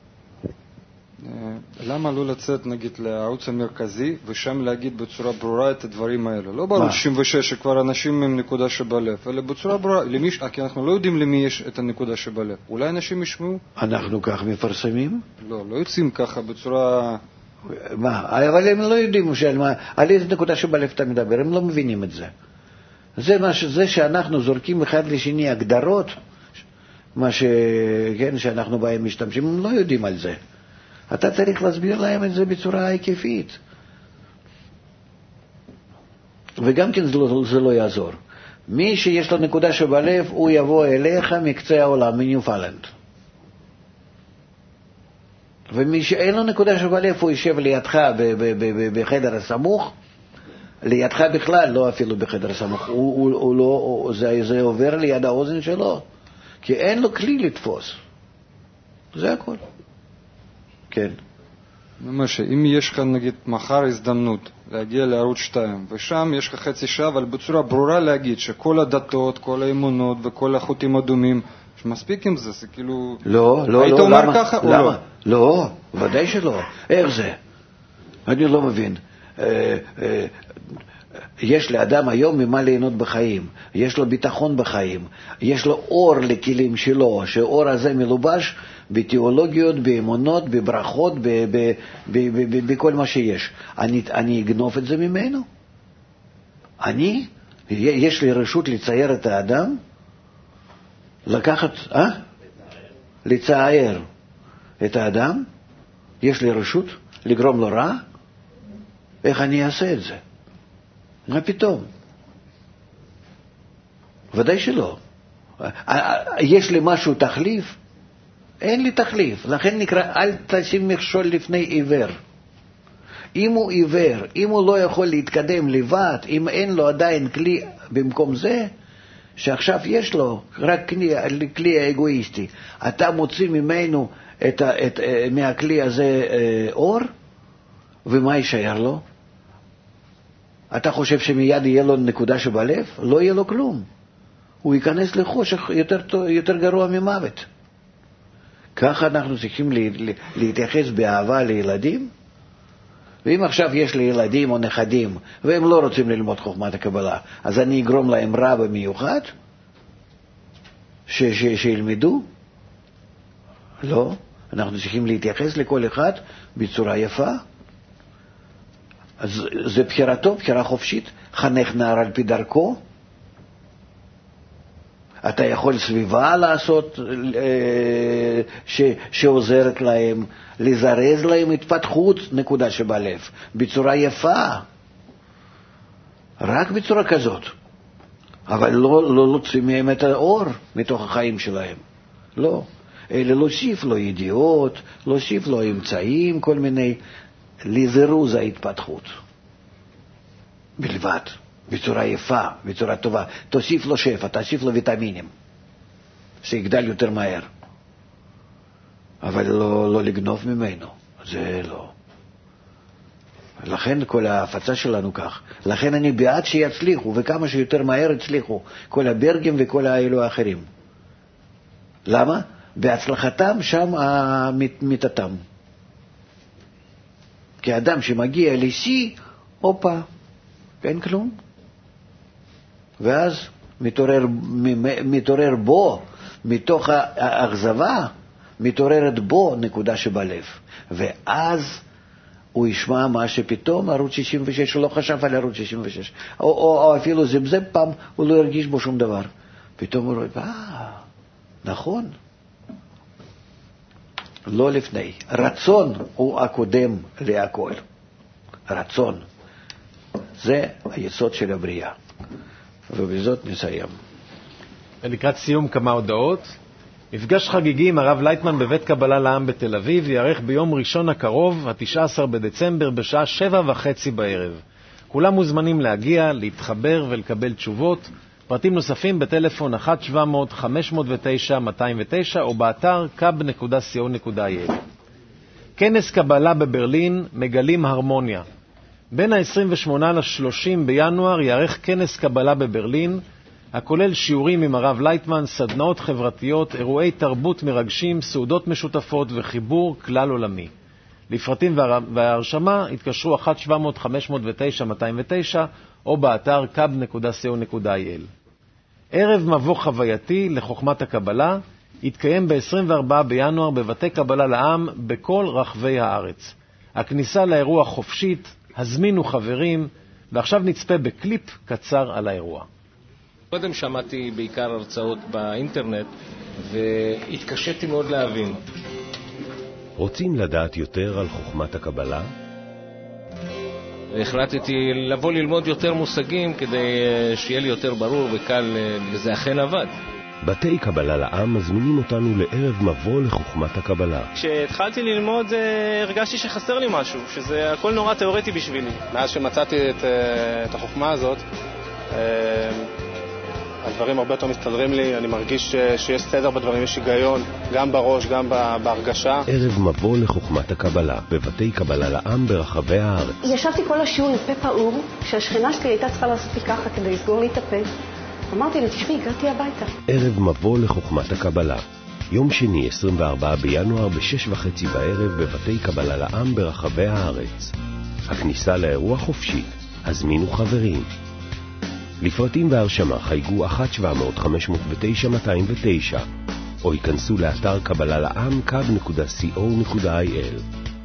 למה לא לצאת נגיד לערוץ המרכזי ושם להגיד בצורה ברורה את הדברים האלה? לא בערוץ 66 שכבר אנשים עם נקודה שבלב, אלא בצורה ברורה, כי אנחנו לא יודעים למי יש את הנקודה שבלב. אולי אנשים ישמעו? אנחנו כך מפרסמים? לא יוצאים ככה בצורה... מה? אבל הם לא יודעים על איזה נקודה שבלב אתה מדבר, הם לא מבינים את זה. זה שאנחנו זורקים אחד לשני הגדרות, שאנחנו בהם משתמשים, הם לא יודעים על זה. אתה צריך להסביר להם את זה בצורה היקפית. וגם כן זה לא יעזור. מי שיש לו נקודה שבלב, הוא יבוא אליך מקצה העולם, מניופלנד. ומי שאין לו נקודה שבלב, הוא יישב לידך בחדר הסמוך, לידך בכלל, לא אפילו בחדר הסמוך, זה עובר ליד האוזן שלו, כי אין לו כלי לתפוס. זה הכל. כן. ממש, אם יש לך נגיד מחר הזדמנות להגיע לערוץ 2, ושם יש לך חצי שעה, אבל בצורה ברורה להגיד שכל הדתות, כל האמונות וכל החוטים הדומים, שמספיק עם זה, זה כאילו... לא, היית אומר ככה או לא? לא, ודאי שלא. איך זה? אני לא מבין. יש לאדם היום ממה ליהנות בחיים, יש לו ביטחון בחיים, יש לו אור לכלים שלו, שהאור הזה מלובש בתיאולוגיות, באמונות, בברכות, בכל מה שיש. אני אגנוב את זה ממנו? יש לי רשות לצייר את האדם? לקחת, לצייר את האדם? יש לי רשות לגרום לו רע? איך אני אעשה את זה? מה פתאום? ודאי שלא. יש לי משהו תחליף? אין לי תחליף. לכן נקרא, אל תשים מכשול לפני עיוור. אם הוא עיוור, אם הוא לא יכול להתקדם לבד, אם אין לו עדיין כלי במקום זה, שעכשיו יש לו רק כלי האגואיסטי, אתה מוציא ממנו מהכלי הזה אור, ומה יישאר לו? אתה חושב שמיד יהיה לו נקודה שבלב? לא יהיה לו כלום. הוא ייכנס לחושך יותר גרוע ממוות. ככה אנחנו צריכים להתייחס באהבה לילדים. ואם עכשיו יש לי ילדים או נכדים, והם לא רוצים ללמוד חוכמת הקבלה, אז אני אגרום להם רע במיוחד? שילמדו? לא. אנחנו צריכים להתייחס לכל אחד בצורה יפה. אז זה בחירתו, בחירה חופשית. חנך נער על פי דרכו. אתה יכול סביבה לעשות שעוזרת להם, לזרז להם התפתחות, נקודה שבלב, בצורה יפה. רק בצורה כזאת. אבל לא להוציא מהם את האור מתוך החיים שלהם. לא. אלא להוסיף לו ידיעות, להוסיף לו אמצעים, כל מיני, לזירוז ההתפתחות. בלבד. בצורה יפה, בצורה טובה. תוסיף לו שפע, תוסיף לו ויטמינים, שיגדל יותר מהר. אבל לא לגנוב ממנו, זה לא. לכן כל ההפצה שלנו כך. לכן אני בעד שיצליחו, וכמה שיותר מהר יצליחו, כל הברגים וכל האלו האחרים. למה? בהצלחתם שם מיתתם. כי אדם שמגיע לשיא, אופה, אין כלום. ואז מתעורר בו, מתוך האכזבה, מתעוררת בו נקודה שבלב. ואז הוא ישמע מה שפתאום ערוץ 66, הוא לא חשב על ערוץ 66. או אפילו זמזם פעם, הוא לא הרגיש בו שום דבר. פתאום הוא רואה, נכון. לא לפני. רצון הוא הקודם להכל. רצון. זה היסוד של הבריאה. ובזאת נסיים. לקראת סיום כמה הודעות. מפגש חגיגי עם הרב לייטמן בבית קבלה לעם בתל אביב יערך ביום ראשון הקרוב, ה-19 בדצמבר, בשעה 7:30 בערב. כולם מוזמנים להגיע, להתחבר ולקבל תשובות. פרטים נוספים בטלפון 1-700-509-209 או באתר kab.co.il. כנס קבלה בברלין, מגלים הרמוניה. בין ה-28 ל-30 בינואר יערך כנס קבלה בברלין, הכולל שיעורים עם הרב לייטמן, סדנאות חברתיות, אירועי תרבות מרגשים, סעודות משותפות וחיבור כלל עולמי. לפרטים וההרשמה התקשרו 1-700-509-209 או באתר kab.co.il. ערב מבוא חווייתי לחוכמת הקבלה יתקיים ב-24 בינואר בבתי קבלה לעם בכל רחבי הארץ. הכניסה לאירוע חופשית, הזמינו חברים, ועכשיו נצפה בקליפ קצר על האירוע. קודם שמעתי בעיקר הרצאות באינטרנט והתקשיתי מאוד להבין. רוצים לדעת יותר על חוכמת הקבלה? והחלטתי לבוא ללמוד יותר מושגים כדי שיהיה לי יותר ברור וקל, וזה אכן עבד. בתי קבלה לעם מזמינים אותנו לערב מבוא לחוכמת הקבלה. כשהתחלתי ללמוד הרגשתי שחסר לי משהו, שזה הכל נורא תיאורטי בשבילי. מאז שמצאתי את החוכמה הזאת, הדברים הרבה יותר מסתדרים לי, אני מרגיש שיש סדר בדברים, יש היגיון, גם בראש, גם בהרגשה. ערב מבוא לחוכמת הקבלה, בבתי קבלה לעם ברחבי הארץ. ישבתי כל השיעור עם פה פעור, שהשכנה שלי הייתה צריכה לעשות לי ככה כדי לסגור לי את הפה. אמרתי לה, תשמעי, הגעתי הביתה. ערב מבוא לחוכמת הקבלה, יום שני 24 בינואר ב-6:30 בערב בבתי קבלה לעם ברחבי הארץ. הכניסה לאירוע חופשית, הזמינו חברים. לפרטים והרשמה חייגו 1-700-509-209 או ייכנסו לאתר קבלה לעם kab.co.il.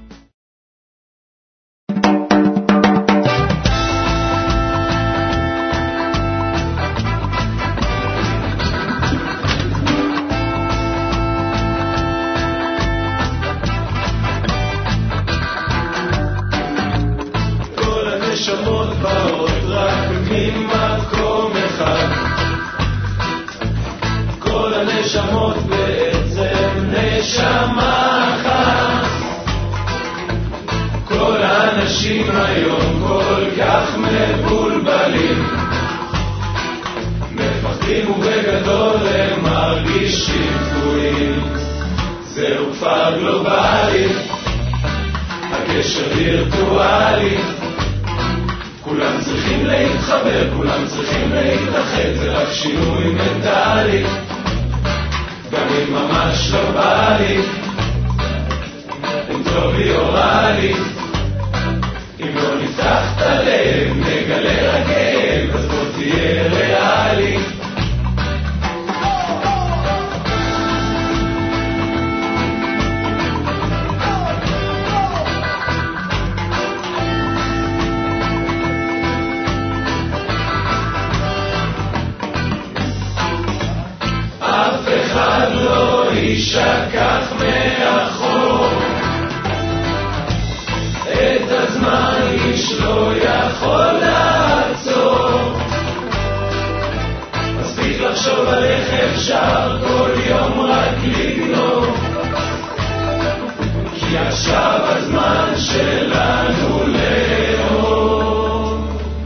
היום כל כך מבולבלים, מפחדים ובגדול הם מרגישים תקועים. זהו כפר גלובלי, הקשר וירטואלי, כולם צריכים להתחבר, כולם צריכים להתאחד, זה רק שינוי מנטלי, גם אם ממש לא בא לי, אם טוב לי או רע לי, אם לא נפתח את הלב, נגלה רגל, אז בוא תהיה ריאלי. אף אחד לא ישכח מאחור, את הזמן איש לא יכול לעצור. מספיק לחשוב על איך אפשר כל יום רק לגנוב, כי עכשיו הזמן שלנו לאור.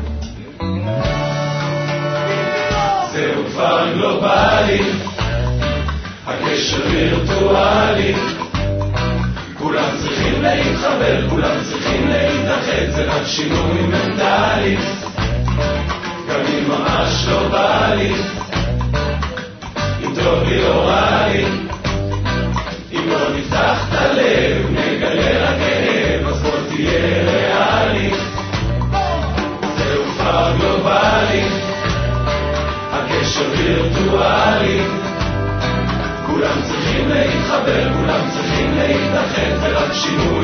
זהו כבר גלובלי, הקשר וירטואלי, כולם צריכים להתחבר, כולם צריכים להתאחד, זה רק שינוי מנטלי, גם אם ממש לא בא לי, אם טוב לי או רע לי, אם לא נפתח את הלב, נגלה רק כאב, אז בוא תהיה ריאלי. זהו כפר גלובלי, הקשר וירטואלי, כולם צריכים להתחבר, כולם צריכים להתאחד, זה רק שינוי